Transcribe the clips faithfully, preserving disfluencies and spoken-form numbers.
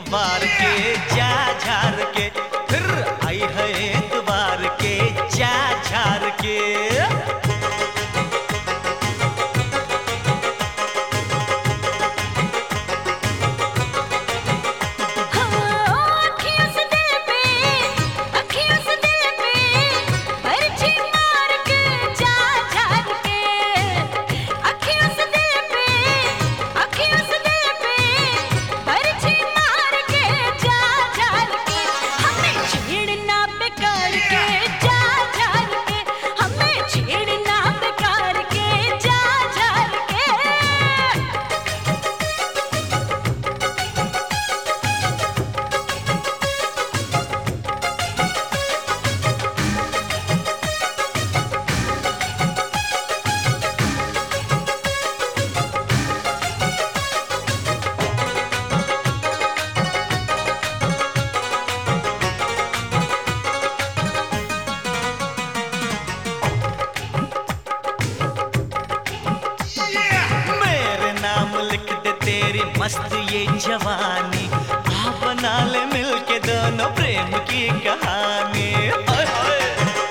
एतवार के जा झार के, फिर आई है एतवार के जा झार के। तेरी मस्त ये जवानी, आ बना ले मिलके दोनों प्रेम की कहानी। हाय हाय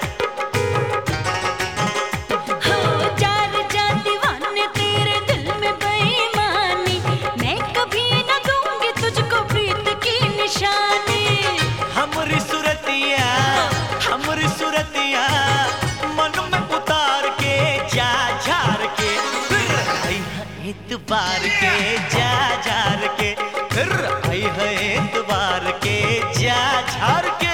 हो जार जा दीवाने तेरे दिल में बेईमानी, मैं कभी न दूंगी तुझको प्रीत की निशानी। हमरी सुरतिया हमरी सुरतिया मन में उतार के जा झार के, फिर आई है एतवार के जा झार के, फिर आई है एतवार के जा झार के।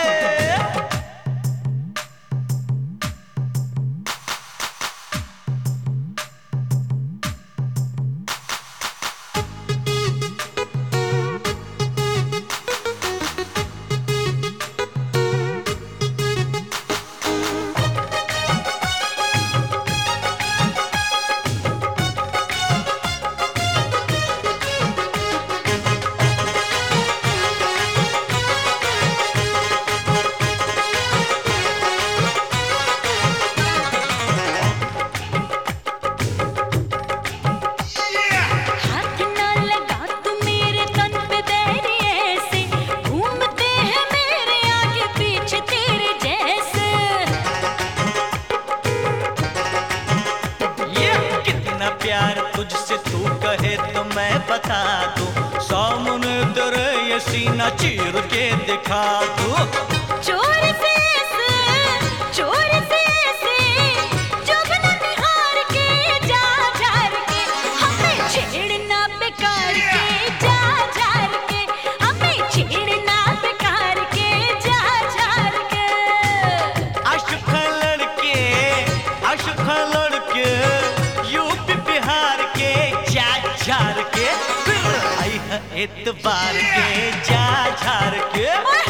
प्यार तुझसे तू कहे तो मैं बता दूं, सामने तेरे ये सीना चीर के दिखा दूं। चोर से ऐसे, चोर से ऐसे, जुगनू निहार के जा झार के, हमें छेड़ना बेकार के जा झार के, हमें छेड़ना बेकार के जा झार के। आशिक लड़के आशिक लड़के यूपी बिहार के जा झार के, फिर आई है एतवार के जा झार के।